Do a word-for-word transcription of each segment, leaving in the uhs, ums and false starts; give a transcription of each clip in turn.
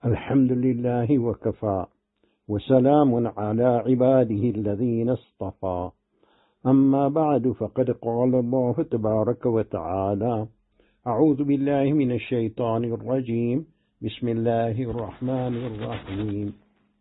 الحمد لله وكفى وسلام على عباده الذين اصطفى أما بعد فقد قال الله تبارك وتعالى أعوذ بالله من الشيطان الرجيم بسم الله الرحمن الرحيم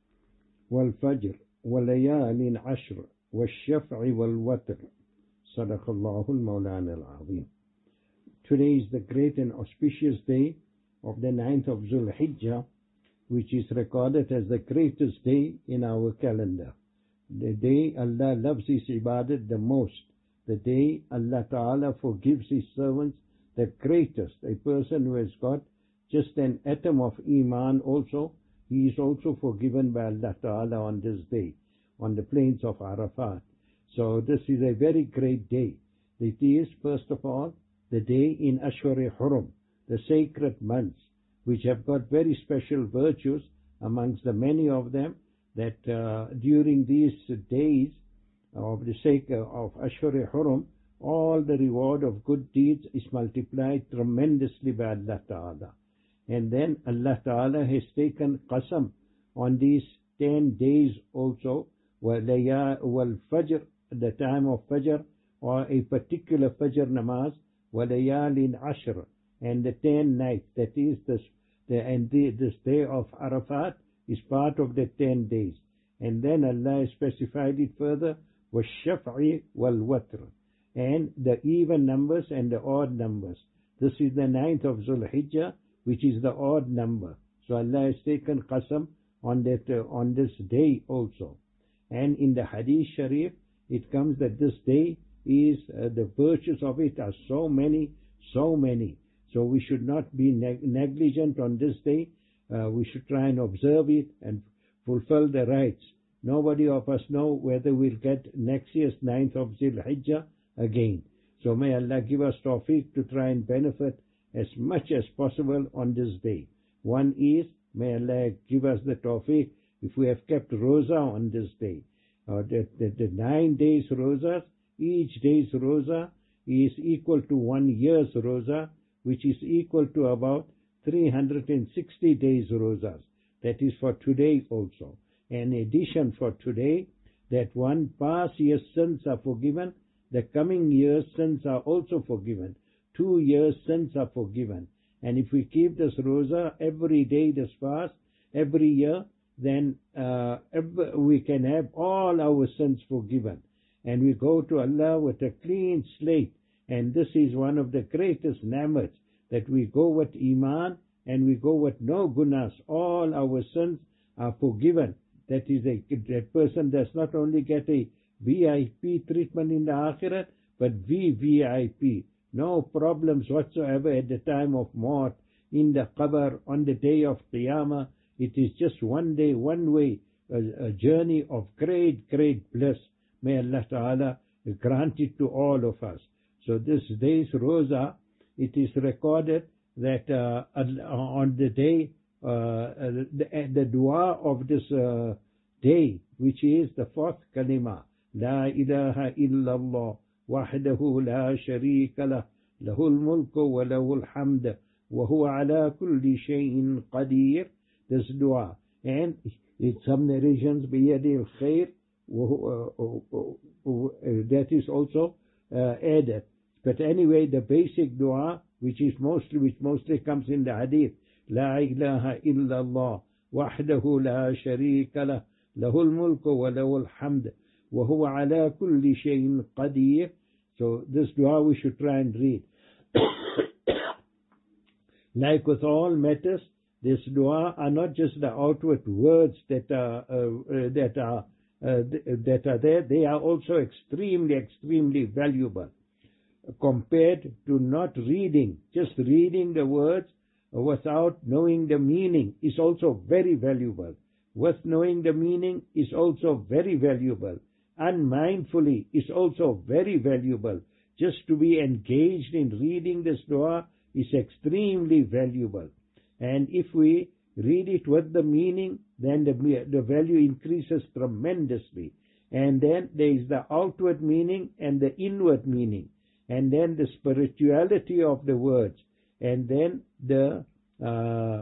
والفجر وليال عشر والشفع والوتر صدق الله المولان العظيم. Today is the great and auspicious day of the ninth of Dhul Hijjah, which is recorded as the greatest day in our calendar. The day Allah loves His ibadat the most. The day Allah Ta'ala forgives His servants the greatest. A person who has got just an atom of Iman also, he is also forgiven by Allah Ta'ala on this day, on the plains of Arafat. So this is a very great day. It is, first of all, the day in Ashur-e-Hurum, the sacred months, which have got very special virtues, amongst the many of them, that uh, during these days of the sake of Ashur-e-Hurum, all the reward of good deeds is multiplied tremendously by Allah Ta'ala. And then Allah Ta'ala has taken qasam on these ten days also, wal-fajr, the time of Fajr, or a particular Fajr namaz, walayalin ashr, and the ten nights, that is this, the, and the, this day of Arafat is part of the ten days. And then Allah has specified it further, wash-shaf'i wal-watr, and the even numbers and the odd numbers. This is the ninth of Dhul Hijjah, which is the odd number. So Allah has taken qasam on that uh, on this day also. And in the Hadith Sharif, it comes that this day is, uh, the virtues of it are so many, so many. So we should not be neg- negligent on this day. Uh, we should try and observe it and fulfill the rights. Nobody of us know whether we'll get next year's ninth of Dhul Hijjah again. So may Allah give us tawfiq to try and benefit as much as possible on this day. One is, may Allah give us the tawfiq if we have kept roza on this day. Uh, the, the, the nine days roza, each day's roza is equal to one year's roza, which is equal to about three hundred sixty days rozas. That is for today also. In addition, for today, that one past year's sins are forgiven, the coming year's sins are also forgiven. Two years' sins are forgiven. And if we keep this roza every day, this fast, every year, then uh, every, we can have all our sins forgiven. And we go to Allah with a clean slate. And this is one of the greatest ni'mat, that we go with Iman and we go with no gunas. All our sins are forgiven. That is, a that person does not only get a V I P treatment in the Akhirat, but V V I P. No problems whatsoever at the time of Maut, in the Qabr, on the day of Qiyamah. It is just one day, one way, a, a journey of great, great bliss. May Allah Ta'ala grant it to all of us. So this day's Roza, it is recorded that uh, on the day, uh, the, the dua of this uh, day, which is the fourth kalima, La ilaha illallah, wahdahu la sharika lah, lahul mulku wa lahul hamd, wa huwa ala kulli shay'in qadir. This dua, and in some narrations, biyadi al-khair, that is also uh, added. But anyway, the basic dua, which is mostly, which mostly comes in the hadith, La ilaha illallah, wahdahu la sharika lah, lahul mulku wa lahul hamd, wa huwa ala kulli shay'in qadir. So this dua we should try and read. Like with all matters, this dua are not just the outward words that are uh, that are uh, that are there. They are also extremely, extremely valuable compared to not reading. Just reading the words without knowing the meaning is also very valuable. With knowing the meaning is also very valuable. Unmindfully is also very valuable. Just to be engaged in reading this dua is extremely valuable. And if we read it with the meaning, then the, the value increases tremendously. And then there is the outward meaning and the inward meaning. And then the spirituality of the words. And then the uh,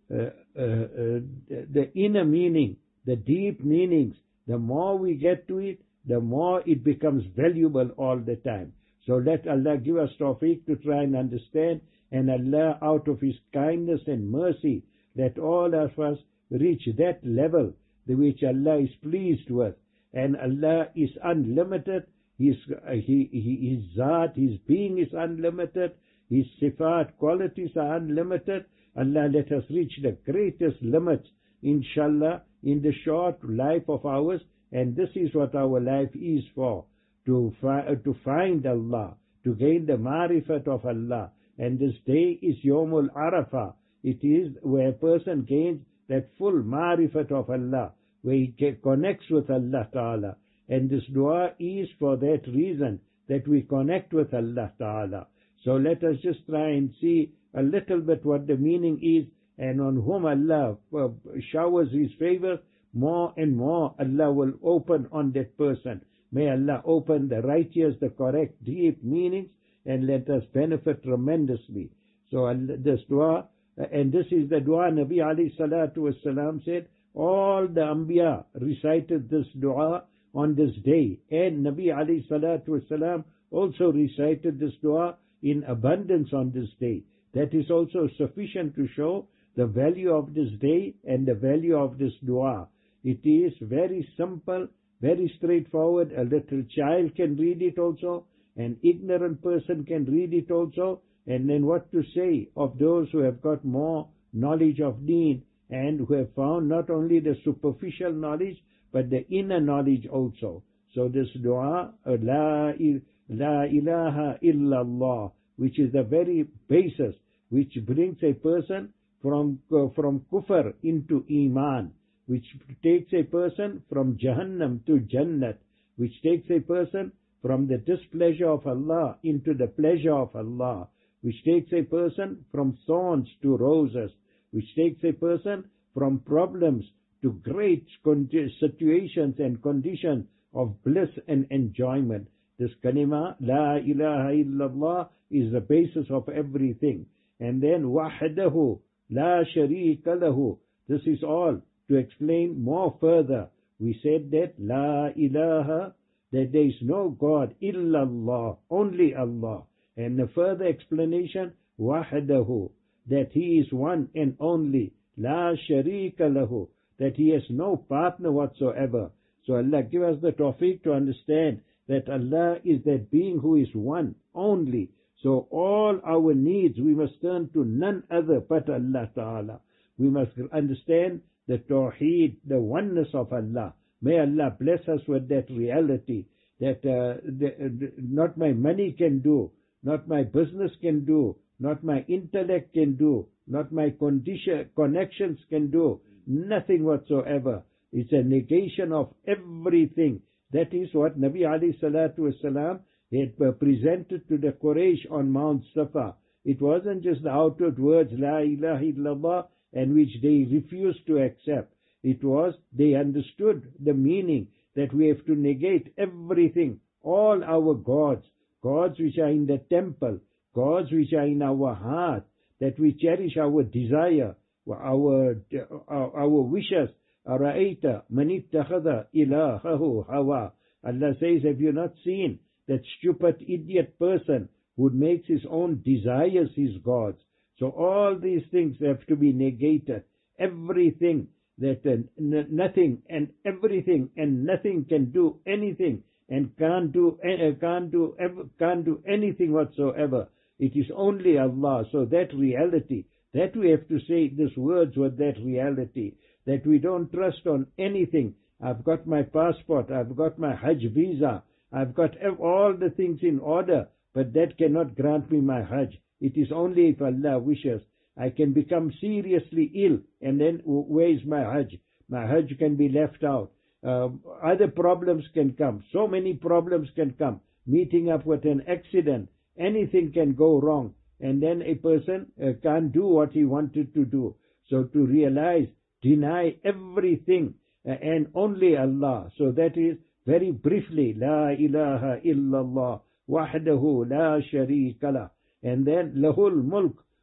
uh, uh, uh, the inner meaning, the deep meanings, the more we get to it, the more it becomes valuable all the time. So let Allah give us tawfiq to try and understand, and Allah, out of His kindness and mercy, let all of us reach that level which Allah is pleased with. And Allah is unlimited. His, uh, he, he, his Zat, His being is unlimited. His Sifat, qualities are unlimited. Allah, let us reach the greatest limits, inshallah, in the short life of ours. And this is what our life is for, to, fi- to find Allah, to gain the marifat of Allah. And this day is Yawmul Arafah. It is where a person gains that full marifat of Allah, where he connects with Allah Ta'ala. And this dua is for that reason, that we connect with Allah Ta'ala. So let us just try and see a little bit what the meaning is, and on whom Allah uh, showers His favor, more and more Allah will open on that person. May Allah open the righteous, the correct, deep meanings, and let us benefit tremendously. So this dua, and this is the dua Nabi alayhi salatu wasalam said, all the Anbiya recited this dua on this day, and Nabi alayhi salatu wasalam also recited this dua in abundance on this day. That is also sufficient to show the value of this day and the value of this dua. It is very simple, very straightforward. A little child can read it also, an ignorant person can read it also. And then what to say of those who have got more knowledge of deen, and who have found not only the superficial knowledge but the inner knowledge also. So this dua, La, la ilaha illallah, which is the very basis which brings a person from, uh, from kufr into iman, which takes a person from Jahannam to Jannat, which takes a person from the displeasure of Allah into the pleasure of Allah, which takes a person from thorns to roses, which takes a person from problems to great situations and conditions of bliss and enjoyment. This kalima, La ilaha illallah, is the basis of everything. And then wahdahu, la sharika lahu. This is all to explain more further. We said that La ilaha, that there is no God, illallah, only Allah. And the further explanation, wahdahu, that He is one and only, la sharika lahu, that He has no partner whatsoever. So Allah give us the tawfiq to understand that Allah is that being who is one only. So all our needs we must turn to none other but Allah Ta'ala. We must understand the tawheed, the oneness of Allah. May Allah bless us with that reality, that uh, the, the, not my money can do, not my business can do, not my intellect can do, not my condition, connections can do, nothing whatsoever. It's a negation of everything. That is what Nabi alayhi salatu wasalam had presented to the Quraysh on Mount Safa. It wasn't just the outward words, La ilaha illallah, and which they refused to accept. It was, they understood the meaning that we have to negate everything, all our gods, gods which are in the temple, gods which are in our heart, that we cherish our desire, our, our, our wishes. Ara'ayta man ittakhadha ilahahu hawa. Allah says, have you not seen that stupid idiot person who makes his own desires his gods? So all these things have to be negated. Everything that uh, n- nothing and everything and nothing can do anything and can't do uh, can't do ever, can't do anything whatsoever. It is only Allah. So that reality, that we have to say these words with that reality, that we don't trust on anything. I've got my passport, I've got my Hajj visa, I've got all the things in order, but that cannot grant me my Hajj. It is only if Allah wishes. I can become seriously ill, and then where is my Hajj? My Hajj can be left out. Uh, other problems can come. So many problems can come. Meeting up with an accident, anything can go wrong, and then a person uh, can't do what he wanted to do. So to realize, deny everything uh, and only Allah. So that is very briefly, La ilaha illallah wahdahu la sharika lah. And then lahul mulk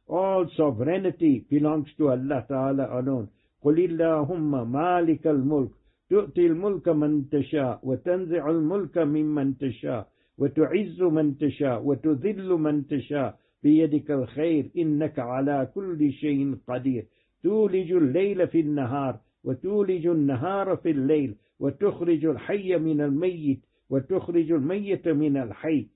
All sovereignty belongs to Allah Ta'ala alone. قُلِ اللَّهُمَّ مَالِكَ الْمُلْكِ تُؤْتِي الْمُلْكَ مَنْ تَشَاءُ وَتَنْزِعُ الْمُلْكَ مِمَّنْ تَشَاءُ وَتُعِزُّ مَنْ تَشَاءُ وَتُذِلُّ مَنْ تَشَاءُ بِيَدِكَ الْخَيْرُ إِنَّكَ عَلَى كُلِّ شَيْءٍ قَدِيرٌ تُولِجُ اللَّيْلَ فِي النَّهَارِ وتولج النهار في الليل وتخرج الحي من الميت وتخرج الميت من الحي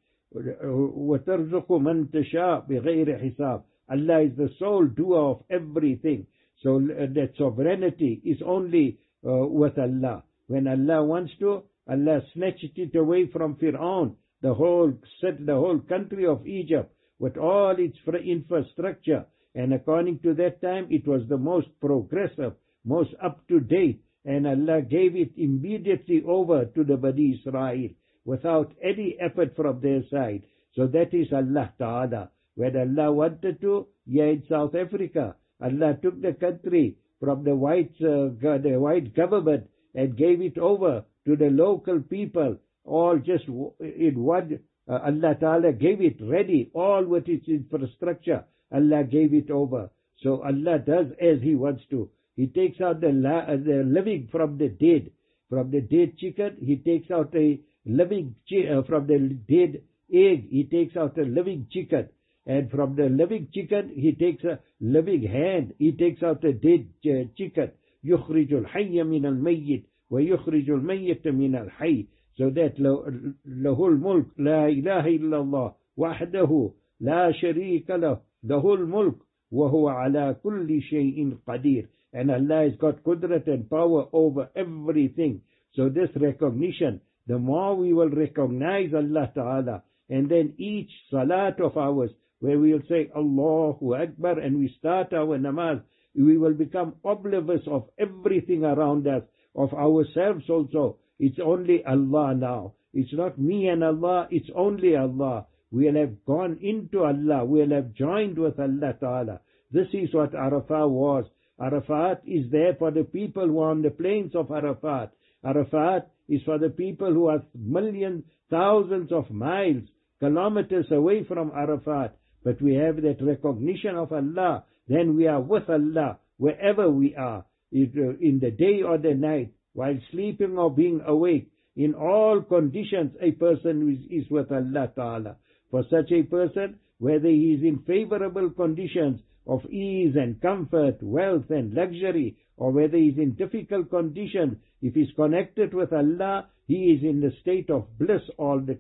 وترزق من تشاء بغير حساب. Allah is the sole doer of everything. So that sovereignty is only uh, with Allah. When Allah wants to, Allah snatched it away from Fir'aun, the whole set the whole country of Egypt with all its infrastructure, and according to that time it was the most progressive, most up to date, and Allah gave it immediately over to the Bani Israel without any effort from their side. So that is Allah Ta'ala. When Allah wanted to, here in South Africa, Allah took the country from the white, uh, the white government and gave it over to the local people, all just in one. Uh, Allah Ta'ala gave it ready, all with its infrastructure. Allah gave it over. So Allah does as He wants to. He takes out the, la- the living from the dead. From the dead chicken, He takes out a living chi- uh, from the dead egg, He takes out a living chicken. And from the living chicken, He takes a living hand. He takes out a dead uh, chicken. يُخْرِجُ الْحَيَّ مِنَ الْمَيِّتِ وَيُخْرِجُ الْمَيِّتَ مِنَ الْحَيِّ. So that لَهُ الْمُلْكُ لَا إِلَهَ إِلَّا اللَّهُ وَحْدَهُ لَا شَرِيكَ لَهُ لَهُ الْمُلْكُ وَهُوَ عَلَى كُلِّ شَيْءٍ قَدِيرٌ. And Allah has got qudrat and power over everything. So this recognition, the more we will recognize Allah Ta'ala, and then each salat of ours, where we will say Allahu Akbar and we start our namaz, we will become oblivious of everything around us, of ourselves also. It's only Allah now. It's not me and Allah, it's only Allah. We'll have gone into Allah, we'll have joined with Allah Ta'ala. This is what Arafah was. Arafat is there for the people who are on the plains of Arafat. Arafat is for the people who are millions, thousands of miles, kilometers away from Arafat. But we have that recognition of Allah. Then we are with Allah wherever we are, in the day or the night, while sleeping or being awake. In all conditions, a person is, is with Allah Ta'ala. For such a person, whether he is in favorable conditions of ease and comfort, wealth and luxury, or whether he is in difficult conditions, if he is connected with Allah, he is in the state of bliss all the,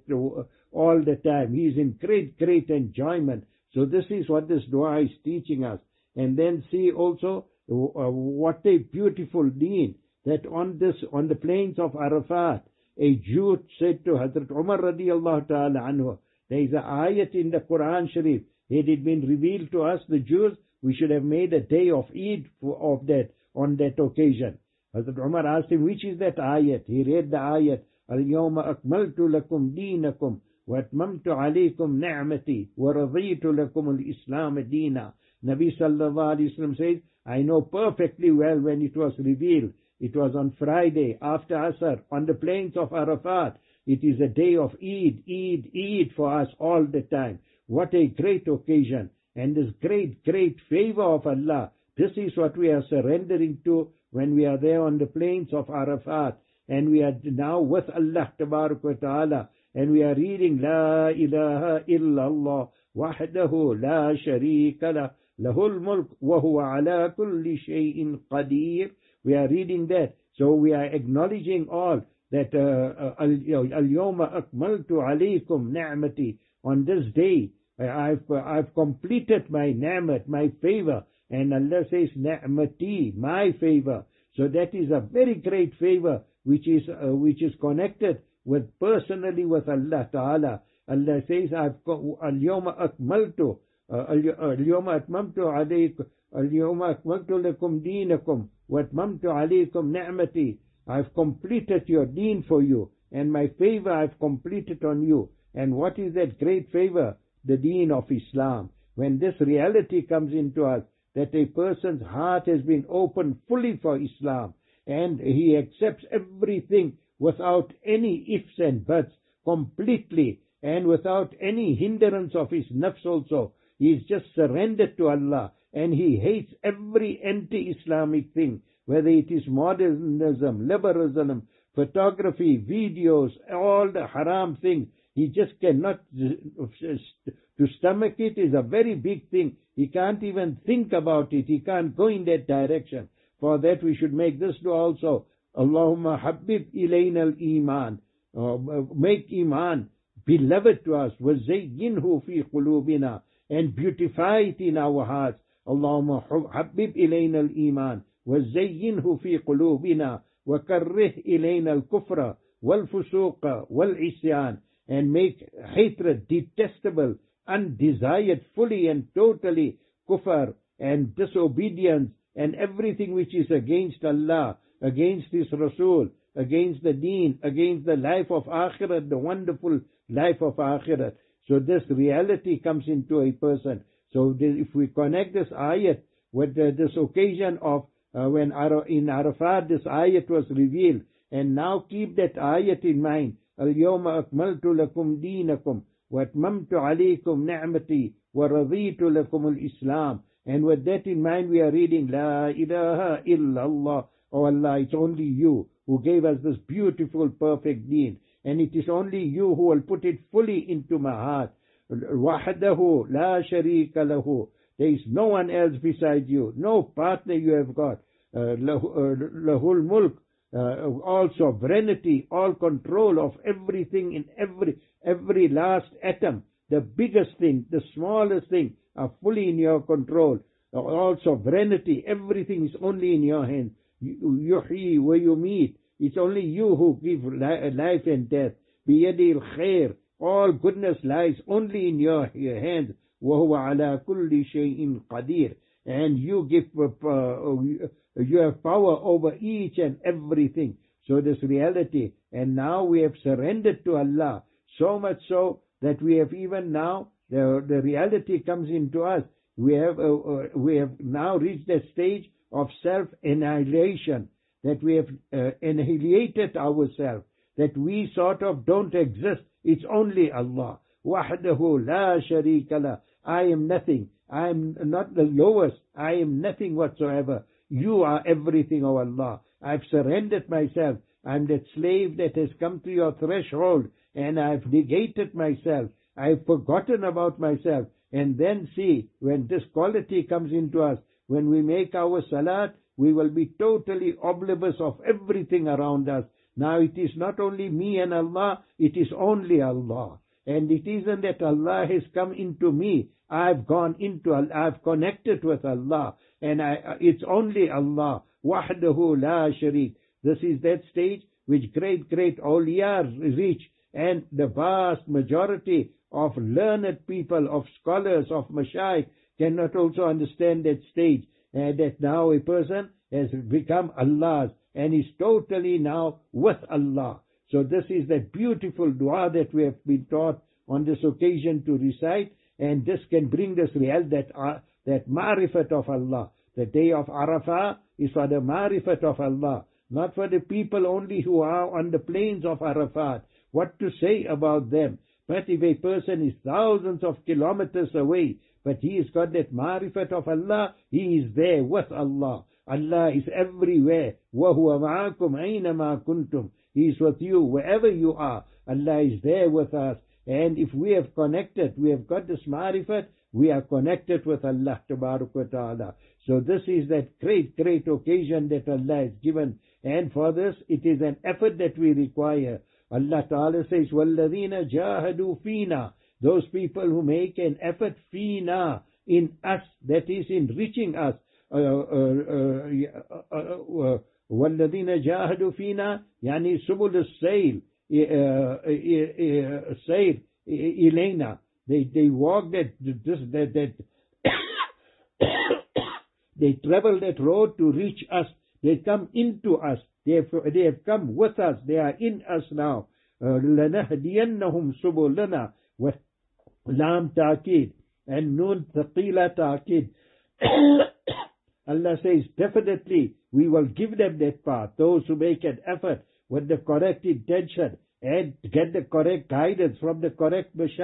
all the time. He is in great, great enjoyment. So this is what this dua is teaching us. And then see also uh, what a beautiful deen, that on this, on the plains of Arafat, a Jew said to Hazrat Umar radiallahu ta'ala anhu, there is an ayat in the Quran Sharif. Had it been revealed to us, the Jews, we should have made a day of Eid for, of that, on that occasion. Hazrat Umar asked him, which is that ayat? He read the ayat, Al-Yawma akmaltu lakum deenakum wa atmamtu alaykum ni'mati wa raditu lakum al-Islam deena. Nabi sallallahu alayhi wa sallam says, I know perfectly well when it was revealed. It was on Friday after Asr on the plains of Arafat. It is a day of Eid, Eid, Eid for us all the time. What a great occasion. And this great, great favor of Allah. This is what we are surrendering to when we are there on the plains of Arafat. And we are now with Allah Tabarak wa Ta'ala. And we are reading La ilaha illallah wahdahu la sharika lah lahul mulk wa huwa ala kulli shay'in qadir. We are reading that. So we are acknowledging all that uh, al-yawma akmaltu alaykum ni'mati. On this day, I've, uh, I've completed my ni'mat, my favor. And Allah says, ni'mati, my favor. So that is a very great favor, which is, uh, which is connected with personally with Allah Ta'ala. Allah says, I've, al-yawma akmaltu, al-yawma atmamtu alaykum, al-yawma akmaltu lakum deenakum, wa atmamtu alaykum ni'mati. I've completed your deen for you, and my favor I've completed on you. And what is that great favor? The deen of Islam. When this reality comes into us, that a person's heart has been opened fully for Islam, and he accepts everything without any ifs and buts, completely, and without any hindrance of his nafs also. He's just surrendered to Allah, and he hates every anti-Islamic thing, whether it is modernism, liberalism, photography, videos, all the haram things. He just cannot, to stomach it is a very big thing. He can't even think about it. He can't go in that direction. For that we should make this dua also. Allahumma habib ilayna al-iman. Uh, make iman beloved to us. وَزَيِّنْهُ فِي قُلُوبِنَا. And beautify it in our hearts. Allahumma habib ilayna al-iman. وَزَيِّنْهُ فِي قُلُوبِنَا. وَكَرِّهْ إِلَيْنَا الْكُفْرَ وَالْفُسُوقَ وَالْعِصْيَانَ. And make hatred detestable, undesired fully and totally, kufr and disobedience and everything which is against Allah, against His Rasul, against the deen, against the life of Akhirat, the wonderful life of Akhirat. So this reality comes into a person. So if we connect this ayat with this occasion of uh, when in Arafat this ayat was revealed, and now keep that ayat in mind. اليوم أكملت لكم دينكم وأتممت عليكم نعمتي ورضيت لكم الإسلام. And with that in mind we are reading La ilaha illallah. Oh Allah, it's only you who gave us this beautiful perfect deen, and it is only you who will put it fully into my heart. وحده لا شريك له. There is no one else beside you, no partner you have got. له الملك. Uh, all sovereignty, all control of everything in every every last atom, the biggest thing, the smallest thing, are fully in your control. All sovereignty, everything is only in your hands. Yuhyi wa yumeet. It's only you who give life and death. Biyadi al-khair. All goodness lies only in your, your hands. Wa huwa ala kulli shay'in qadir. And you give uh, you have power over each and everything. So this reality, and now we have surrendered to Allah, so much so that we have even now, the, the reality comes into us. We have, uh, uh, we have now reached that stage of self-annihilation, that we have uh, annihilated ourselves, that we sort of don't exist. It's only Allah. Wahdahu la sharika la. I am nothing. I am not the lowest. I am nothing whatsoever. You are everything, O Allah. I've surrendered myself. I'm that slave that has come to your threshold, and I've negated myself. I've forgotten about myself. And then see, when this quality comes into us, when we make our salat, we will be totally oblivious of everything around us. Now it is not only me and Allah, it is only Allah. And it isn't that Allah has come into me. I've gone into Allah. I've connected with Allah. And I, it's only Allah. Wahdahu la sharik. This is that stage which great, great awliya reach. And the vast majority of learned people, of scholars, of mashayikh cannot also understand that stage. And that now a person has become Allah's and is totally now with Allah. So this is that beautiful dua that we have been taught on this occasion to recite. And this can bring this real, that uh, that ma'rifat of Allah. The day of Arafah is for the ma'rifat of Allah, not for the people only who are on the plains of Arafat. What to say about them? But if a person is thousands of kilometers away, but he has got that ma'rifat of Allah, he is there with Allah. Allah is everywhere. وَهُوَ مَعَكُمْ أَيْنَمَا كُنْتُمْ. He is with you wherever you are. Allah is there with us. And if we have connected, we have got this ma'rifat, we are connected with Allah Tabarak wa Ta'ala. So this is that great, great occasion that Allah has given. And for this, it is an effort that we require. Allah Ta'ala says, وَالَّذِينَ جَاهَدُوا فِينَا. Those people who make an effort, فِينَا, in us, that is in reaching us. وَالَّذِينَ جَاهَدُوا فِينَا يعني سُبُلُ السَّيْلِ Sayyid Elena, they they walk that this that that they travel that road to reach us. They come into us. They have they have come with us. They are in us now. لَنَهْدِيَنَّهُمْ سُبُلَنَا وَلَامْ تَأْكِيد and Nun Thaqila Ta'kid. Allah says definitely we will give them that path. Those who make an effort with the correct intention and get the correct guidance from the correct mashayikh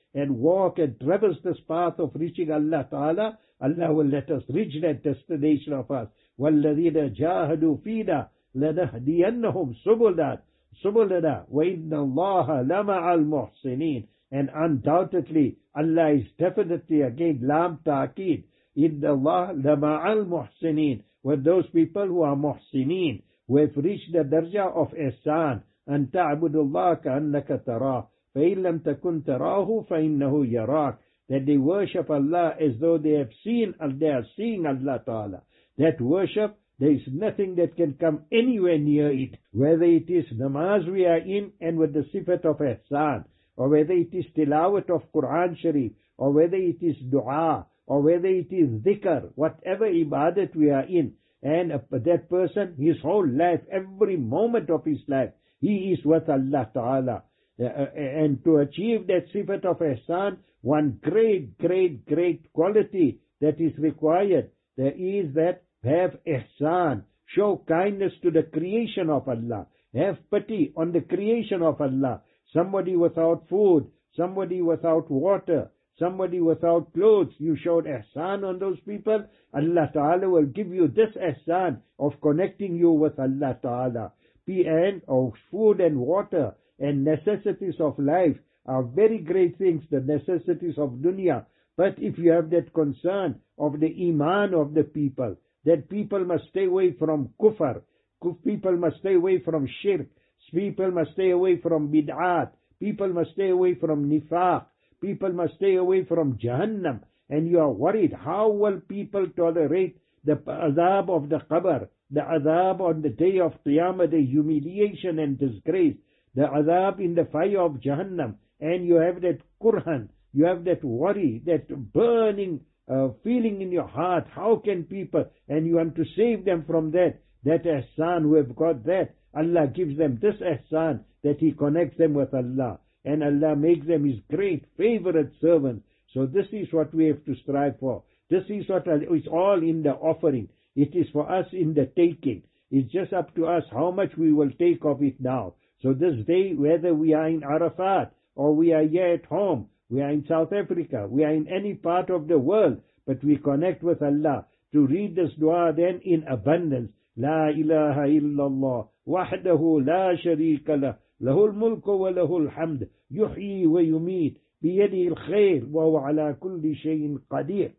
and walk and traverse this path of reaching Allah Ta'ala, Allah will let us reach that destination of us. وَالَّذِينَ جَاهَدُوا فِينَا لَنَهْدِيَنَّهُمْ سُبُلَنَا سُبُلَنَا وَإِنَّ اللَّهَ لَمَعَ الْمُحْسِنِينَ. And undoubtedly, Allah is definitely, again, Lam Ta'keed, إِنَّ اللَّهَ لَمَعَ الْمُحْسِنِينَ, with those people who are muhsineen, who have reached the darjah of ihsan, أَن تَعْبُدُ اللَّهَ كَأَنَّكَ تَرَاهُ فَإِن لَمْ تَكُنْ تَرَاهُ فَإِنَّهُ يَرَاكَ. That they worship Allah as though they have seen, they are seeing Allah Ta'ala. That worship, there is nothing that can come anywhere near it. Whether it is namaz we are in and with the sifat of ihsan, or whether it is tilawat of Quran Sharif, or whether it is dua, or whether it is dhikr, whatever ibadat we are in, and that person, his whole life, every moment of his life, he is with Allah Ta'ala. Uh, and to achieve that sifat of ihsan, one great, great, great quality that is required, there is that have ihsan, show kindness to the creation of Allah, have pity on the creation of Allah. Somebody without food, somebody without water, somebody without clothes, you showed ihsan on those people, Allah Ta'ala will give you this ihsan of connecting you with Allah Ta'ala. And of food and water and necessities of life are very great things, the necessities of dunya. But if you have that concern of the iman of the people, that people must stay away from kufr, people must stay away from shirk, people must stay away from bid'at, people must stay away from nifaq, people must stay away from Jahannam, and you are worried, how will people tolerate the azab of the qabr, the azab on the day of Qiyamah, the humiliation and disgrace, the azab in the fire of Jahannam, and you have that kurhan, you have that worry, that burning uh, feeling in your heart, how can people, and you want to save them from that, that ihsan who have got that, Allah gives them this ihsan, that He connects them with Allah, and Allah makes them His great favorite servants. So this is what we have to strive for. This is what is all in the offering. It is for us in the taking. It's just up to us how much we will take of it now. So this day, whether we are in Arafat, or we are here at home, we are in South Africa, we are in any part of the world, but we connect with Allah to read this dua then in abundance. La ilaha illallah, wahdahu la sharika lah, lahul mulku wa lahul hamd, yuhyi wa yumit, biyadihi al-khair, wa huwa ala kulli shayin qadir.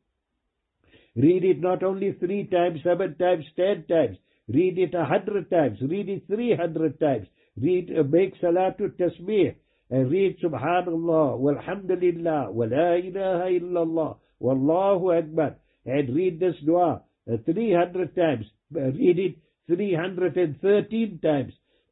Read it not only three times, seven times, ten times. Read it a hundred times. Read it three hundred times. Read, uh, make salatu tasbih. And read subhanallah, walhamdulillah, wa la ilaha illallah, wallahu akbar. And read this dua uh, three hundred times. Uh, read it three hundred thirteen times.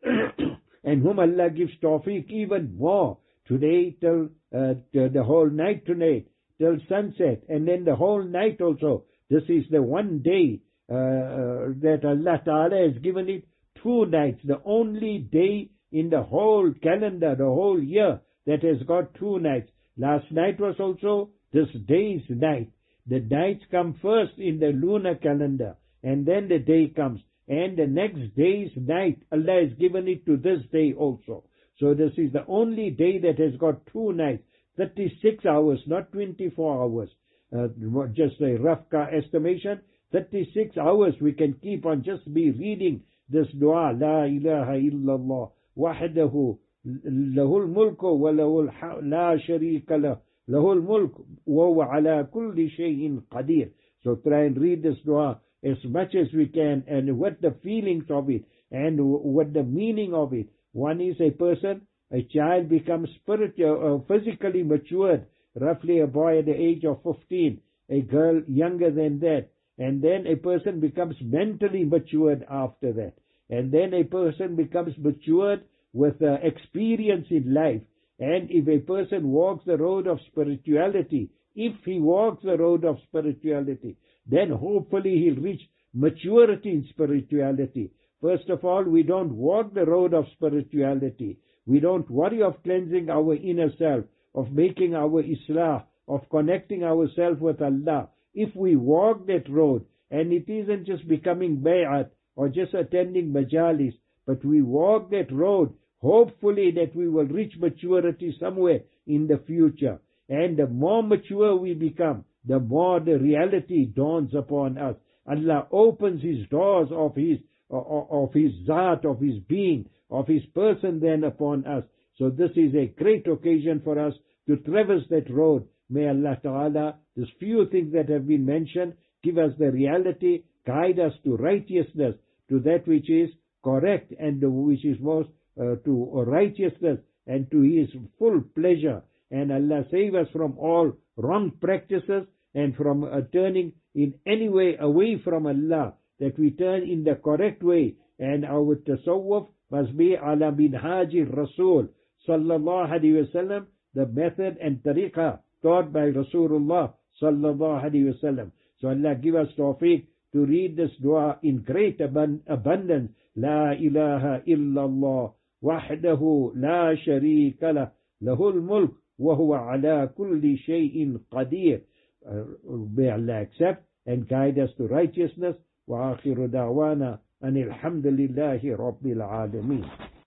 And whom Allah gives tawfiq even more. Today till uh, the whole night tonight, till sunset, and then the whole night also. This is the one day uh, uh, that Allah Ta'ala has given it two nights, the only day in the whole calendar, the whole year, that has got two nights. Last night was also this day's night. The nights come first in the lunar calendar, and then the day comes. And the next day's night, Allah has given it to this day also. So this is the only day that has got two nights, thirty-six hours, not twenty-four hours. Uh, just a rough estimation, thirty-six hours we can keep on just be reading this dua, La ilaha illallah, wahdahu, lahul mulku wa lahul la sharika lah, lahul mulk wa huwa ala kulli shayin qadir. So try and read this dua as much as we can, and what the feelings of it, and what the meaning of it. One is a person, a child becomes spiritual, uh, physically matured, roughly a boy at the age of fifteen, a girl younger than that, and then a person becomes mentally matured after that, and then a person becomes matured with uh, experience in life, and if a person walks the road of spirituality, if he walks the road of spirituality, then hopefully he'll reach maturity in spirituality. First of all, we don't walk the road of spirituality. We don't worry of cleansing our inner self, of making our islah, of connecting ourselves with Allah. If we walk that road, and it isn't just becoming bay'at or just attending majalis, but we walk that road, hopefully that we will reach maturity somewhere in the future. And the more mature we become, the more the reality dawns upon us. Allah opens His doors of His, of His Zat, of His being, of His person then upon us. So this is a great occasion for us to traverse that road. May Allah Ta'ala, these few things that have been mentioned, give us the reality, guide us to righteousness, to that which is correct and which is most uh, to righteousness and to His full pleasure. And Allah save us from all wrong practices and from uh, turning in any way away from Allah, that we turn in the correct way. And our tasawwuf must be ala minhaji Rasul sallallahu alaihi wasallam, the method and tariqah taught by Rasulullah sallallahu alaihi wasallam. So Allah give us tawfiq to read this dua in great abund- abundance. La ilaha illallah wahdahu la sharika lah, lahul mulk wa huwa ala kulli shay'in qadir. Uh, may Allah accept and guide us to righteousness. Wa akhiru da'wana anil hamdulillahi rabbil alameen.